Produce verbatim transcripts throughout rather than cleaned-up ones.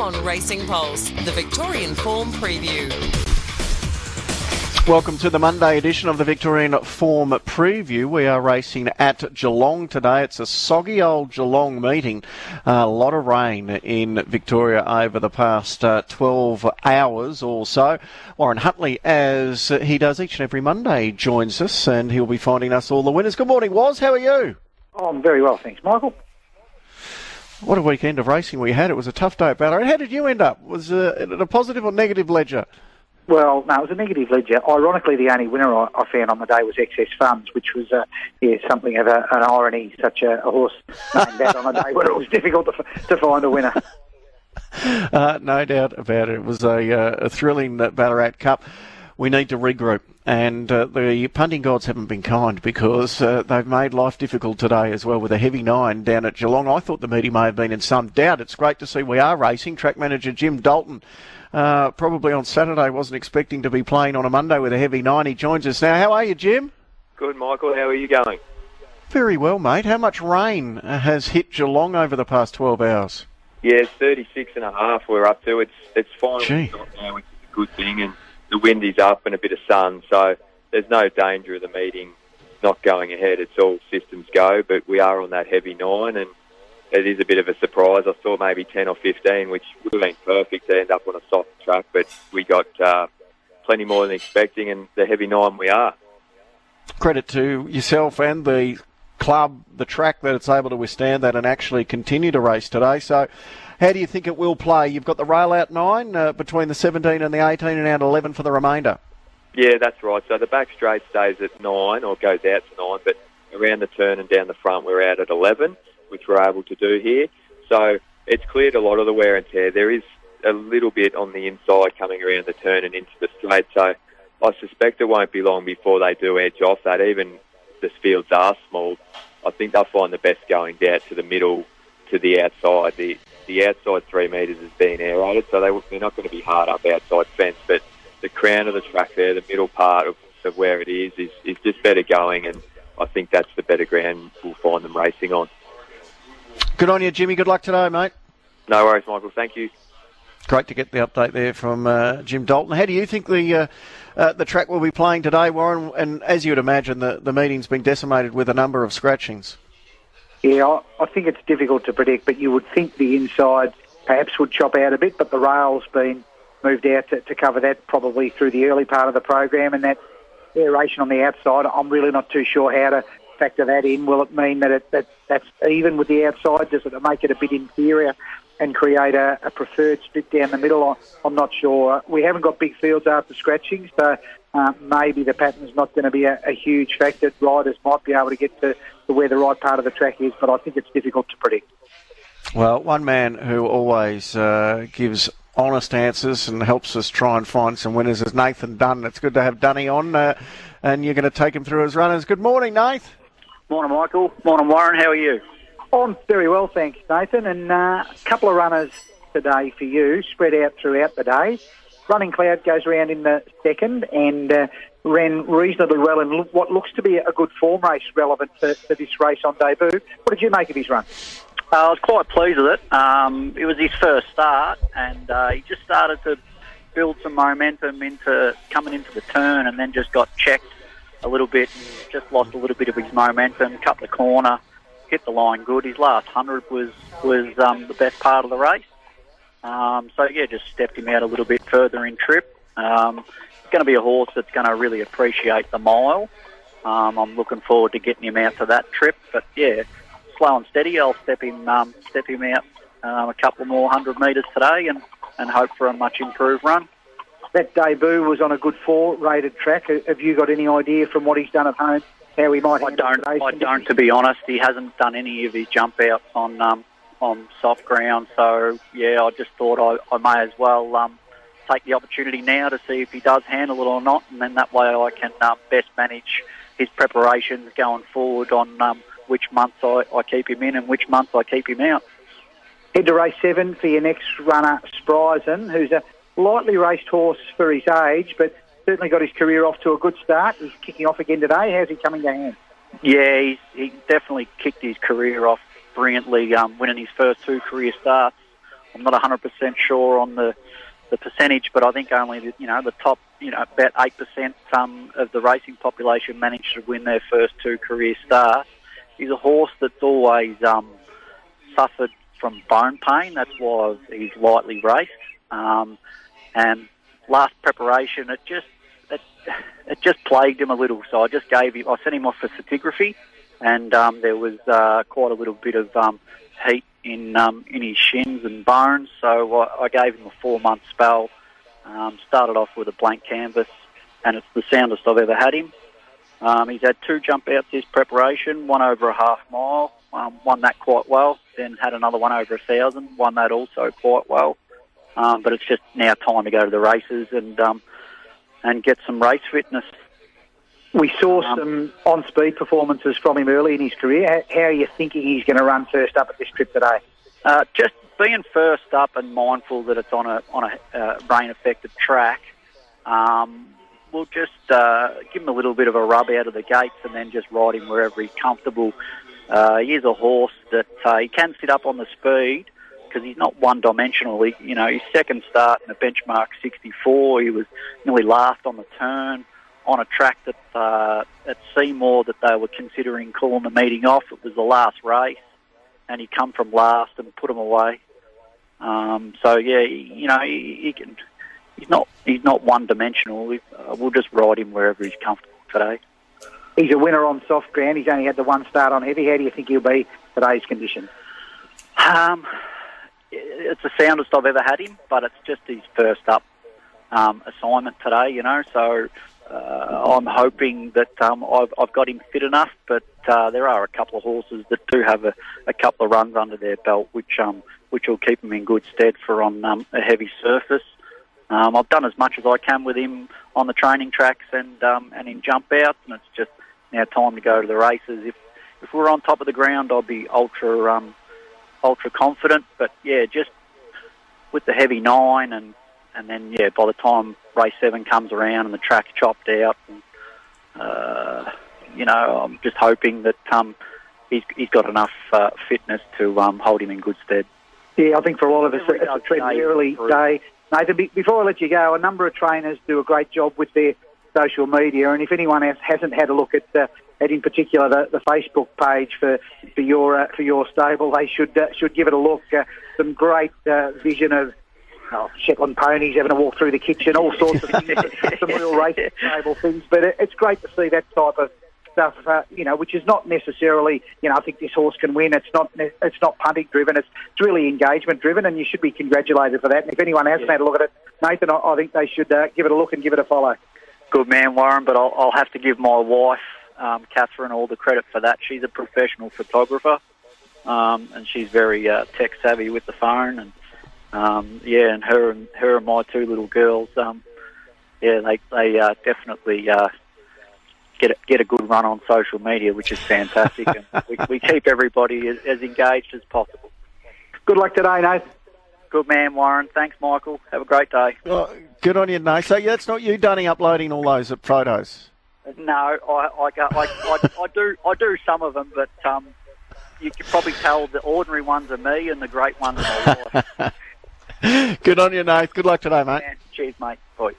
on Racing Pulse, the Victorian Form Preview. Welcome to the Monday edition of the Victorian Form Preview. We are racing at Geelong today. It's a soggy old Geelong meeting. Uh, a lot of rain in Victoria over the past uh, twelve hours or so. Warren Huntley, as he does each and every Monday, joins us, and he'll be finding us all the winners. Good morning, Woz. How are you? Oh, I'm very well, thanks, Michael. What a weekend of racing we had. It was a tough day at Ballarat. How did you end up? Was uh, it a positive or negative ledger? Well, no, it was a negative ledger. Ironically, the only winner I, I found on the day was Excess Funds, which was uh, yeah, something of a, an irony, such a, a horse named that on a day where it was difficult to, to find a winner. Uh, no doubt about it. It was a, uh, a thrilling Ballarat Cup. We need to regroup, and uh, the punting gods haven't been kind because uh, they've made life difficult today as well with a heavy nine down at Geelong. I thought the meeting may have been in some doubt. It's great to see we are racing. Track manager Jim Dalton Uh, probably on Saturday wasn't expecting to be playing on a Monday with a heavy nine. He joins us now. How are you, Jim? Good, Michael. How are you going? Very well, mate. How much rain has hit Geelong over the past twelve hours? Yeah, it's thirty-six and a half we're up to. It's it's finally Gee. stopped now, which is a good thing, and the wind is up and a bit of sun, so there's no danger of the meeting not going ahead. It's all systems go, but we are on that heavy nine, and it is a bit of a surprise. I thought maybe ten or fifteen, which would have been perfect to end up on a soft track, but we got uh, plenty more than expecting, and the heavy nine we are. Credit to yourself and the club, the track, that it's able to withstand that and actually continue to race today. So how do you think it will play? You've got the rail out nine uh, between the seventeen and the eighteen and out eleven for the remainder. Yeah, that's right. So the back straight stays at nine, or goes out to nine, but around the turn and down the front we're out at eleven, which we're able to do here. So it's cleared a lot of the wear and tear. There is a little bit on the inside coming around the turn and into the straight, so I suspect it won't be long before they do edge off that. Even if the fields are small, I think they'll find the best going down to the middle, to the outside. The the outside three metres has been aerated, so they, they're not going to be hard up outside fence, but the crown of the track there, the middle part of, of where it is, is, is just better going, and I think that's the better ground we'll find them racing on. Good on you, Jimmy. Good luck today, mate. No worries, Michael. Thank you. Great to get the update there from uh, Jim Dalton. How do you think the uh, uh, the track will be playing today, Warren? And as you would imagine, the, the meeting's been decimated with a number of scratchings. Yeah, I, I think it's difficult to predict, but you would think the inside perhaps would chop out a bit, but the rail's been moved out to, to cover that probably through the early part of the program, and that aeration on the outside, I'm really not too sure how to factor that in. Will it mean that, it, that that's even with the outside? Does it make it a bit inferior and create a, a preferred split down the middle? I, I'm not sure. We haven't got big fields after scratching, so uh, maybe the pattern's not going to be a, a huge factor. Riders might be able to get to, to where the right part of the track is, but I think it's difficult to predict. Well, one man who always uh, gives honest answers and helps us try and find some winners is Nathan Dunn. It's good to have Dunny on, uh, and you're going to take him through his runners. Good morning, Nath. Morning, Michael. Morning, Warren. How are you? Oh, I'm very well, thanks, Nathan. And uh, a couple of runners today for you, spread out throughout the day. Running Cloud goes around in the second and uh, ran reasonably well in what looks to be a good form race relevant to, to this race on debut. What did you make of his run? Uh, I was quite pleased with it. Um, it was his first start, and uh, he just started to build some momentum into coming into the turn, and then just got checked a little bit, just lost a little bit of his momentum, cut the corner, hit the line good. His last hundred was was um, the best part of the race. Um, so, yeah, just stepped him out a little bit further in trip. Um, it's going to be a horse that's going to really appreciate the mile. Um, I'm looking forward to getting him out to that trip. But, yeah, slow and steady. I'll step him um, step him out um, a couple more hundred metres today and, and hope for a much improved run. That debut was on a good four-rated track. Have you got any idea from what he's done at home how he might? I don't. I don't. To be honest, he hasn't done any of his jump outs on um, on soft ground. So yeah, I just thought I, I may as well um, take the opportunity now to see if he does handle it or not, and then that way I can um, best manage his preparations going forward on um, which months I, I keep him in and which months I keep him out. Head to race seven for your next runner, Spryzen, who's a lightly raced horse for his age, but certainly got his career off to a good start. He's kicking off again today. How's he coming to hand? Yeah, he's, he definitely kicked his career off brilliantly, um, winning his first two career starts I'm not one hundred percent sure on the, the percentage, but I think only the, you know the top you know about eight percent um, of the racing population managed to win their first two career starts. He's a horse that's always um, suffered from bone pain. That's why he's lightly raced. Um, and last preparation, it just it, it just plagued him a little. So I just gave him. I sent him off for scintigraphy, and um, there was uh, quite a little bit of um, heat in um, in his shins and bones. So I, I gave him a four month spell. Um, started off with a blank canvas, and it's the soundest I've ever had him. Um, he's had two jump outs this preparation, one over a half mile, um, won that quite well. Then had another one over a thousand, won that also quite well. Um, but it's just now time to go to the races and um, and get some race fitness. We saw um, some on-speed performances from him early in his career. How, how are you thinking he's going to run first up at this trip today? Uh, just being first up and mindful that it's on a on a uh, rain-affected track. Um, we'll just uh, give him a little bit of a rub out of the gates and then just ride him wherever he's comfortable. Uh, he is a horse that uh, he can sit up on the speed, because he's not one-dimensional. He, you know, his second start in a benchmark sixty-four, he was nearly last on the turn on a track that uh, at Seymour that they were considering calling the meeting off. It was the last race, and he come from last and put him away. Um, so yeah, he, you know, he, he can. He's not. He's not one-dimensional. We, uh, we'll just ride him wherever he's comfortable today. He's a winner on soft ground. He's only had the one start on heavy. How do you think he'll be today's conditions? Um. It's the soundest I've ever had him, but it's just his first up um, assignment today, you know. So uh, I'm hoping that um, I've, I've got him fit enough, but uh, there are a couple of horses that do have a, a couple of runs under their belt, which um, which will keep him in good stead for on um, a heavy surface. Um, I've done as much as I can with him on the training tracks and um, and in jump outs, and it's just now time to go to the races. If if we're on top of the ground, I'll be ultra. Um, ultra confident, but yeah, just with the heavy nine and, and then, yeah, by the time race seven comes around and the track's chopped out, and, uh, you know, I'm just hoping that um, he's, he's got enough uh, fitness to um, hold him in good stead. Yeah, I think for a lot of us, it's a tremendously early day. Nathan, before I let you go, a number of trainers do a great job with their social media, and if anyone else hasn't had a look at uh, at in particular the, the Facebook page for for your uh, for your stable, they should uh, should give it a look. Uh, some great uh, vision of oh, Shetland ponies having a walk through the kitchen, all sorts of things, some real racing stable things. But it, it's great to see that type of stuff, uh, you know, which is not necessarily, you know, I think this horse can win. It's not it's not punting driven. It's, it's really engagement driven, and you should be congratulated for that. And if anyone hasn't yeah. had a look at it, Nathan, I, I think they should uh, give it a look and give it a follow. Good man, Warren, but I'll, I'll have to give my wife, um, Catherine, all the credit for that. She's a professional photographer, um, and she's very uh, tech savvy with the phone, and um, yeah, and her and her and my two little girls, um, yeah, they they uh, definitely uh, get a, get a good run on social media, which is fantastic, and we, we keep everybody as, as engaged as possible. Good luck today, Nathan. Good man, Warren. Thanks, Michael. Have a great day. Well, good on you, Nate. So yeah, that's not you, Dunny, uploading all those photos. No, I, I, I, I, I do, I do some of them, but um, you can probably tell the ordinary ones are me and the great ones are my wife. Good on you, Nate. Good luck today, mate. Man, cheers, mate. Bye.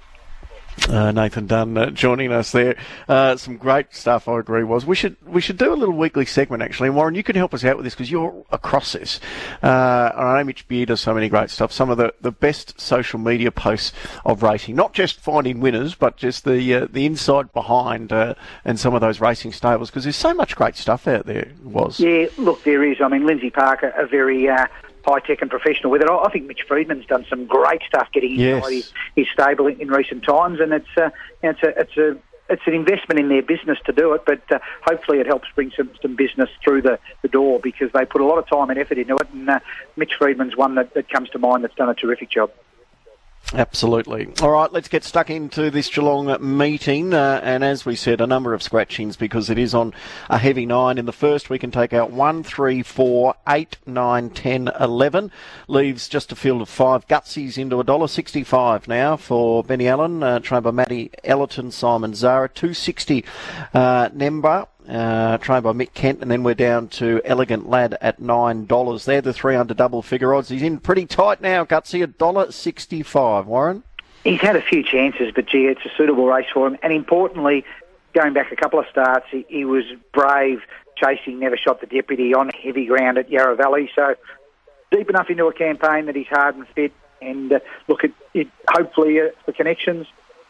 Uh, Nathan Dunn uh, joining us there. Uh, some great stuff, I agree, was. We should we should do a little weekly segment, actually. And Warren, you can help us out with this because you're across this. Uh, I know Mitch Beard does so many great stuff. Some of the, the best social media posts of racing, not just finding winners, but just the uh, the inside behind uh, and some of those racing stables, because there's so much great stuff out there, was. Yeah, look, there is. I mean, Lindsay Parker, a very... Uh, high-tech and professional with it. I think Mitch Friedman's done some great stuff getting yes. inside his, his stable in, in recent times, and it's uh, it's a it's a it's an investment in their business to do it. But uh, hopefully, it helps bring some, some business through the, the door because they put a lot of time and effort into it. And uh, Mitch Friedman's one that, that comes to mind that's done a terrific job. Absolutely. All right, let's get stuck into this Geelong meeting. Uh, and as we said, a number of scratchings because it is on a heavy nine. In the first, we can take out one, three, four, eight, nine, ten, eleven. Leaves just a field of five. Gutsies into one dollar sixty-five now for Benny Allen, uh, trained by Matty Ellerton, Simon Zara. two sixty uh, Nemba uh, trained by Mick Kent, and then we're down to Elegant Lad at nine dollars. They're the three under double figure odds. He's in pretty tight now, Gutsy, one dollar sixty-five. Warren? He's had a few chances, but gee, it's a suitable race for him. And importantly, going back a couple of starts, he, he was brave, chasing Never Shot the Deputy on heavy ground at Yarra Valley. So deep enough into a campaign that he's hard and fit. And uh, look, at it, hopefully uh, the connections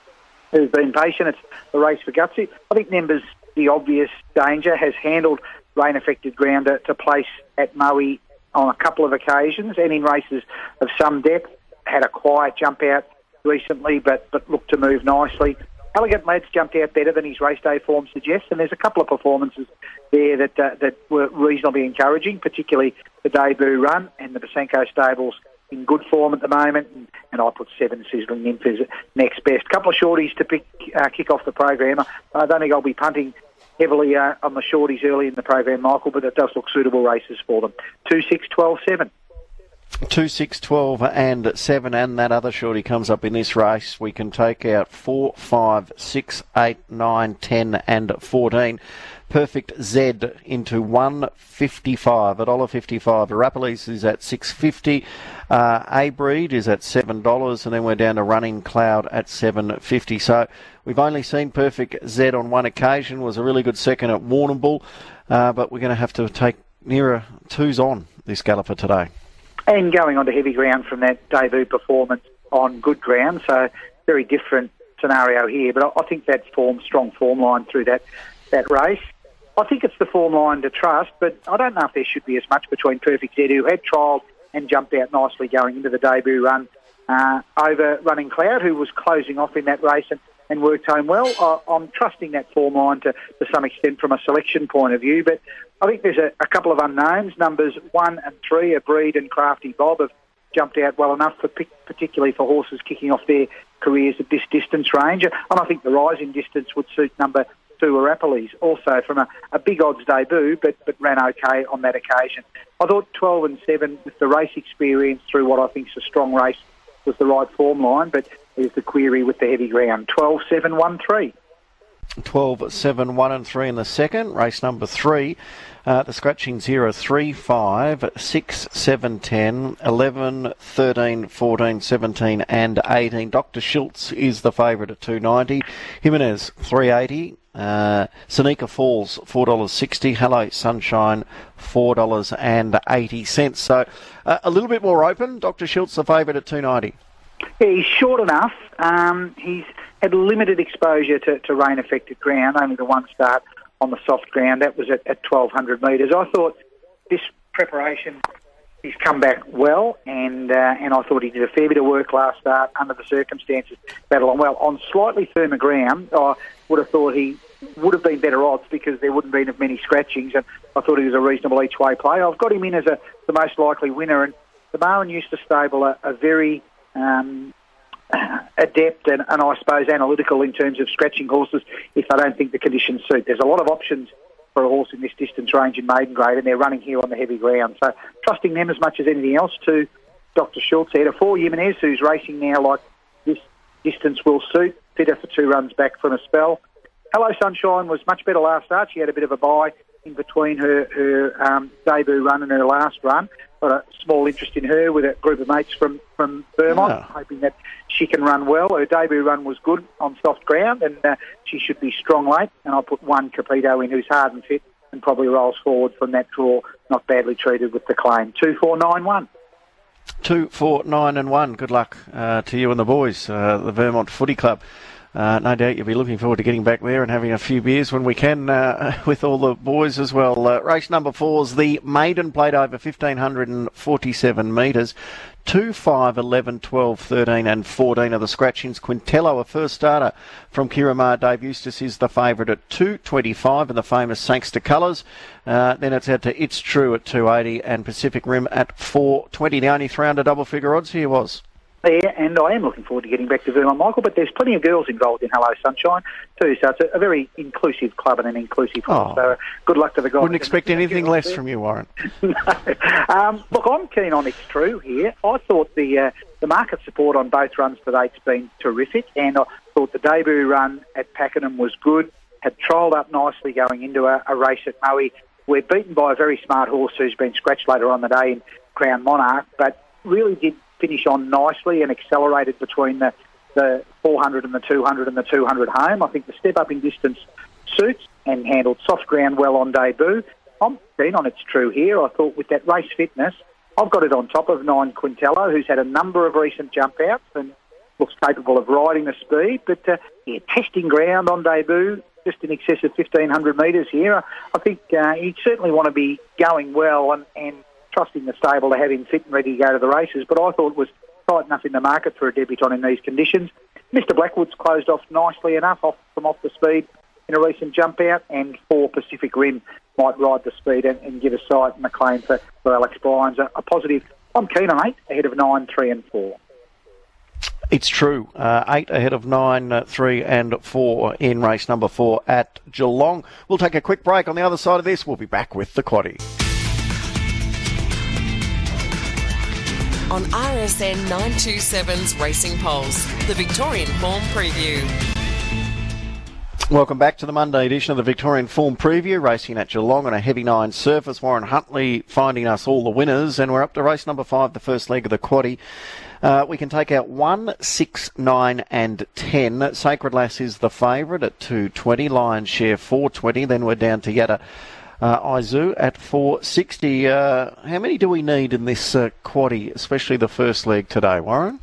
has been patient. It's the race for Gutsy. I think Nemba's the obvious danger, has handled rain-affected ground to, to place at Moe on a couple of occasions and in races of some depth. Had a quiet jump out recently, but, but looked to move nicely. Elegant Lad's jumped out better than his race day form suggests, and there's a couple of performances there that uh, that were reasonably encouraging, particularly the debut run, and the Basenko stables in good form at the moment, and, and I put seven Sizzling Nymph as next best. A couple of shorties to pick, uh, kick off the program. I don't think I'll be punting heavily uh, on the shorties early in the program, Michael, but it does look suitable races for them. two, six, twelve, seven. two, six, twelve and seven, and that other shorty comes up in this race. We can take out four, five, six, eight, nine, ten and fourteen. Perfect Z into one fifty-five, one dollar fifty-five. Arapalis is at six fifty. Uh, A-Breed is at seven dollars, and then we're down to Running Cloud at seven fifty. So we've only seen Perfect Z on one occasion. Was a really good second at Warrnambool, uh, but we're going to have to take nearer twos on this galloper today. And going on to heavy ground from that debut performance on good ground, so very different scenario here. But I think that form, strong form line through that, that race. I think it's the form line to trust, but I don't know if there should be as much between Perfect Z, who had trialled and jumped out nicely going into the debut run, uh, over Running Cloud, who was closing off in that race and, and worked home well. I, I'm trusting that form line to, to some extent from a selection point of view, but I think there's a, a couple of unknowns. Numbers one and three, A Breed and Crafty Bob, have jumped out well enough, for particularly for horses kicking off their careers at this distance range. And I think the rise in distance would suit number two, Arapalis, also from a, a big odds debut, but, but ran okay on that occasion. I thought twelve and seven, with the race experience through what I think is a strong race, was the right form line, but there's the query with the heavy ground. twelve, seven, one, three. twelve, seven, one and three in the second. Race number three. Uh, the scratchings here are three, five, six, seven, ten, eleven, thirteen, fourteen, seventeen and eighteen. Doctor Schultz is the favourite at two ninety. Jimenez, three eighty. Uh, Seneca Falls, four dollars sixty. Hello Sunshine, four dollars eighty. So uh, a little bit more open. Doctor Schultz, the favourite at two ninety. Yeah, he's short enough. Um, he's had limited exposure to, to rain-affected ground, only the one start on the soft ground. That was at, at twelve hundred metres. I thought this preparation, he's come back well, and uh, and I thought he did a fair bit of work last start under the circumstances, battle on well. On slightly firmer ground, I would have thought he would have been better odds because there wouldn't have been as many scratchings, and I thought he was a reasonable each-way play. I've got him in as a the most likely winner, and the Marlin Eustace stable are, are very um, adept and, and I suppose analytical in terms of scratching horses if they don't think the conditions suit. There's a lot of options for a horse in this distance range in maiden grade, and they're running here on the heavy ground. So trusting them as much as anything else to Doctor Schultz here. To four, Jimenez, who's racing now like this distance will suit, fitter for two runs back from a spell. Hello Sunshine was much better last start. She had a bit of a bye in between her, her um, debut run and her last run. Got a small interest in her with a group of mates from, from Vermont, yeah. hoping that she can run well. Her debut run was good on soft ground, and uh, she should be strong late. And I'll put one Capito in who's hard and fit and probably rolls forward from that draw, not badly treated with the claim. Two, four, nine, one. Two, four, nine and one. Good luck uh, to you and the boys, uh, the Vermont Footy Club. Uh, no doubt you'll be looking forward to getting back there and having a few beers when we can uh, with all the boys as well. Uh, race number four is the maiden, played over one thousand five hundred forty-seven metres. two, five, eleven, twelve, thirteen and fourteen are the scratchings. Quintello, a first starter from Kiramar. Dave Eustace is the favourite at two twenty-five, and the famous Thanks to Colours. Uh, then it's out to It's True at two eighty and Pacific Rim at four twenty. The only three under double figure odds here was... there, and I am looking forward to getting back to Vermont, Michael, but there's plenty of girls involved in Hello Sunshine too, so it's a, a very inclusive club and an inclusive club, oh. so uh, good luck to the guys. Wouldn't expect anything less there. From you, Warren. No. Um, look, I'm keen on It's True here. I thought the uh, the market support on both runs to date's been terrific, and I thought the debut run at Pakenham was good. had trialled up nicely going into a, a race at Maui. We're beaten by a very smart horse who's been scratched later on the day in Crown Monarch, but really did finish on nicely and accelerated between the, the four hundred and the two hundred and the two hundred home. I think the step up in distance suits and handled soft ground well on debut. I'm keen on It's True here. I thought with that race fitness, I've got it on top of nine Quintello, who's had a number of recent jump outs and looks capable of riding the speed, but uh, yeah, testing ground on debut, just in excess of fifteen hundred metres here. I think uh, he'd certainly want to be going well and, and trusting the stable to have him fit and ready to go to the races, but I thought it was tight enough in the market for a debutant in these conditions. Mister Blackwood's closed off nicely enough off from off the speed in a recent jump out, and four Pacific Rim might ride the speed and, and give a sight and a claim for, for Alex Bryans. A, a positive. I'm keen on eight, ahead of nine, three and four. It's True. Uh, eight ahead of nine, uh, three and four in race number four at Geelong. We'll take a quick break. On the other side of this, we'll be back with the quaddie. On R S N nine twenty-seven's Racing Pulse, the Victorian Form Preview. Welcome back to the Monday edition of the Victorian Form Preview, racing at Geelong on a heavy nine surface. Warren Huntley finding us all the winners, and we're up to race number five, the first leg of the quaddie. Uh, we can take out one, six, nine and ten. Sacred Lass is the favourite at two twenty, Lion's Share four twenty, then we're down to Yatta uh, Izu at four sixty. Uh, how many do we need in this uh, quaddie, especially the first leg today, Warren?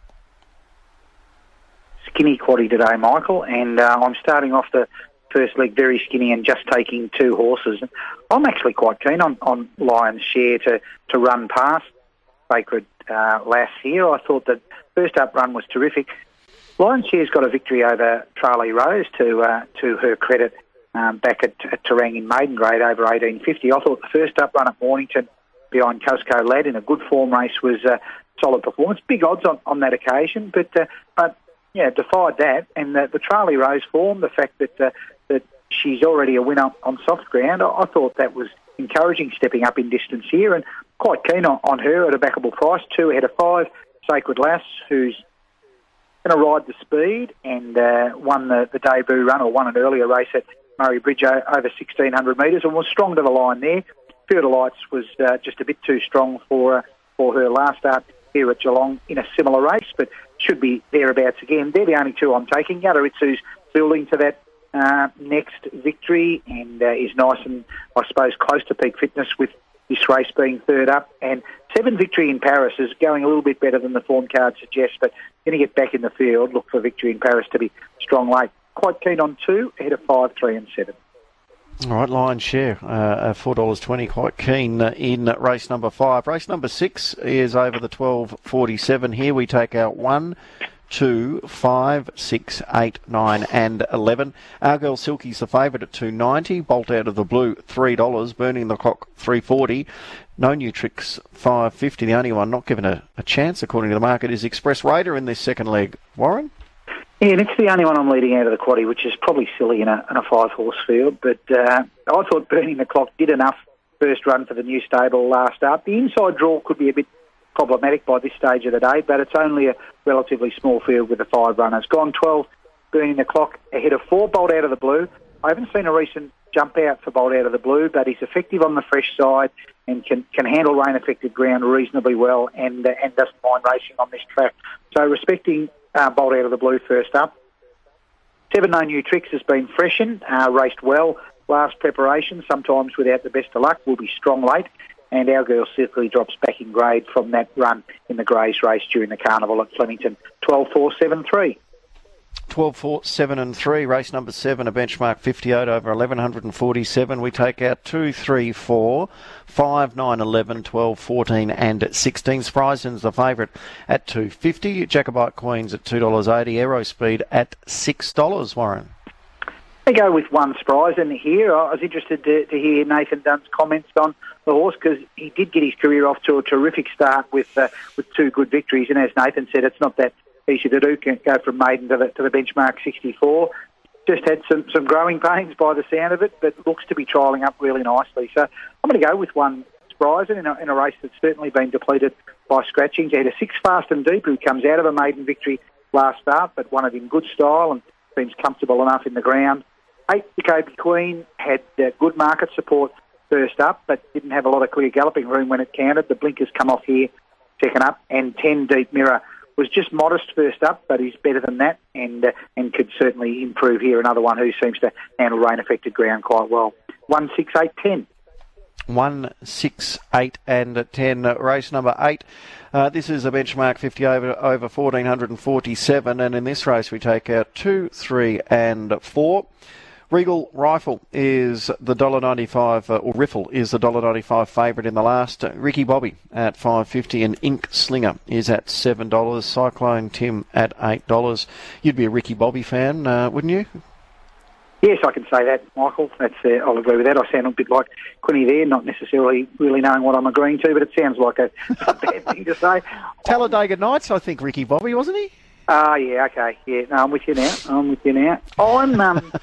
Skinny quaddie today, Michael, and uh, I'm starting off the first leg very skinny and just taking two horses. I'm actually quite keen on, on Lion's Share to, to run past Sacred uh, Lass here. I thought that first up run was terrific. Lion's Share's got a victory over Charlie Rose to uh, to her credit um, back at, at Terang in maiden grade over eighteen fifty. I thought the first up run at Mornington behind Cosco Lad in a good form race was a solid performance. Big odds on, on that occasion, but uh, but yeah, defied that. And the, the Charlie Rose form, the fact that uh, that she's already a winner on soft ground, I, I thought that was encouraging, stepping up in distance here, and quite keen on, on her at a backable price. Two ahead of five, Sacred Lass, who's going to ride the speed and uh, won the, the debut run, or won an earlier race at Murray Bridge over sixteen hundred metres, and was strong to the line there. Field of Lights was uh, just a bit too strong for uh, for her last start here at Geelong in a similar race, but should be thereabouts again. They're the only two I'm taking. Yadaritsu's building to that uh, next victory and uh, is nice and, I suppose, close to peak fitness with this race being third up. And seven Victory in Paris is going a little bit better than the form card suggests, but going to get back in the field, look for Victory in Paris to be strong late. Quite keen on two, ahead of five, three and seven. All right, Lion's Share, uh, four dollars twenty, quite keen uh, in race number five. Race number six is over the twelve forty-seven. Here we take out one, two, five, six, eight, nine and eleven. Our Girl Silky's the favourite at two ninety. Bolt Out of the Blue, three dollars. Burning the Clock, three forty. No New Tricks, five fifty. The only one not given a, a chance, according to the market, is Express Raider in this second leg. Warren? Yeah, and it's the only one I'm leading out of the quaddie, which is probably silly in a, in a five-horse field. But uh, I thought Burning the Clock did enough first run for the new stable last up. The inside draw could be a bit problematic by this stage of the day, but it's only a relatively small field with the five runners. Gone twelve, Burning the Clock ahead of four, Bolt Out of the Blue. I haven't seen a recent jump out for Bolt Out of the Blue, but he's effective on the fresh side and can, can handle rain-affected ground reasonably well and, uh, and doesn't mind racing on this track. So respecting Uh, Bolt Out of the Blue first up. Seven No New Tricks has been freshened, uh, raced well last preparation, sometimes without the best of luck, will be strong late, and Our Girl Silky drops back in grade from that run in the Greys race during the Carnival at Flemington. twelve four seven three. twelve four seven and three. Race number seven, a benchmark fifty-eight over eleven forty-seven. We take out two, three, four, five, nine, eleven, twelve, fourteen and sixteen. Spryzen's the favourite at two fifty. Jacobite Queens at two dollars eighty. Aerospeed at six dollars, Warren. I go with one Spryzen here. I was interested to, to hear Nathan Dunn's comments on the horse, because he did get his career off to a terrific start with uh, with two good victories. And as Nathan said, it's not that easy to do, can go from maiden to the, to the benchmark sixty-four. Just had some, some growing pains by the sound of it, but looks to be trialling up really nicely. So I'm going to go with one Spryzen in a, in a race that's certainly been depleted by scratchings. He had a six Fast and Deep who comes out of a maiden victory last start, but won it in good style and seems comfortable enough in the ground. eight, Jacoby Queen, had uh, good market support first up, but didn't have a lot of clear galloping room when it counted. The blinkers come off here, second up, and ten, Deep Mirror, was just modest first up, but he's better than that, and uh, and could certainly improve here. Another one who seems to handle rain-affected ground quite well. One, six, eight, ten. One, six, eight, and ten. Race number eight. Uh, this is a benchmark fifty over over fourteen forty-seven, and in this race we take out two, three, and four. Regal Rifle is the one dollar ninety-five, uh, or Riffle is the one dollar ninety-five favourite in the last. Uh, Ricky Bobby at five fifty, and Ink Slinger is at seven dollars. Cyclone Tim at eight dollars. You'd be a Ricky Bobby fan, uh, wouldn't you? Yes, I can say that, Michael. That's uh, I'll agree with that. I sound a bit like Quinny there, not necessarily really knowing what I'm agreeing to, but it sounds like a, a bad thing to say. Talladega Nights, I think, Ricky Bobby, wasn't he? Ah, uh, yeah, okay. Yeah, no, I'm with you now. I'm with you now. I'm, um,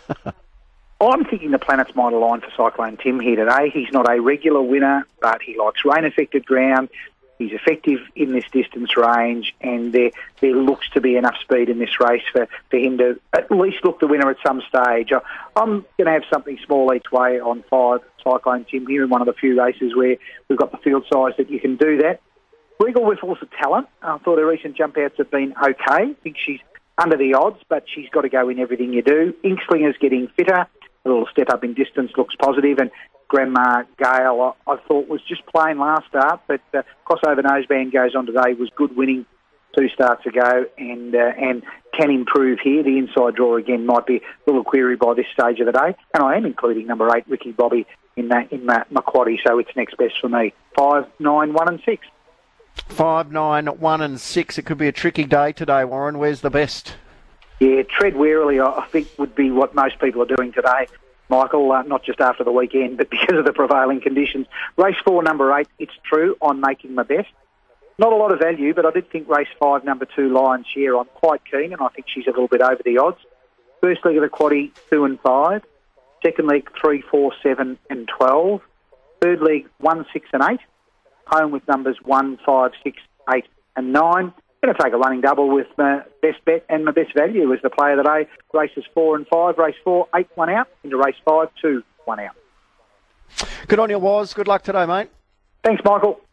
I'm thinking the planets might align for Cyclone Tim here today. He's not a regular winner, but he likes rain-affected ground. He's effective in this distance range, and there there looks to be enough speed in this race for, for him to at least look the winner at some stage. I, I'm going to have something small each way on five, Cyclone Tim here in one of the few races where we've got the field size that you can do that. Regal Whiffle's a talent. I thought her recent jump outs have been okay. I think she's under the odds, but she's got to go in everything you do. Inkslinger's getting fitter. A little step up in distance looks positive, and Grandma Gale, I, I thought, was just plain last start, but uh, Crossover Noseband goes on today, was good winning two starts ago, and uh, and can improve here. The inside draw again might be a little query by this stage of the day, and I am including number eight, Ricky Bobby, in that in that Macquarie, so it's next best for me. Five, nine, one, and six. Five, nine, one, and six. It could be a tricky day today, Warren. Where's the best? Yeah, tread warily, I think, would be what most people are doing today, Michael, uh, not just after the weekend, but because of the prevailing conditions. Race four, number eight, it's true, I'm making my best. Not a lot of value, but I did think race five, number two, Lion Share, I'm quite keen, and I think she's a little bit over the odds. First leg of the quaddie, two and five. Second leg, three, four, seven, and twelve. Third leg, one, six, and eight. Home with numbers one, five, six, eight, and nine. Going to take a running double with my best bet and my best value as the player of the day. Races four and five. Race four, eight, one out. Into race five, two, one out. Good on you, Woz. Good luck today, mate. Thanks, Michael.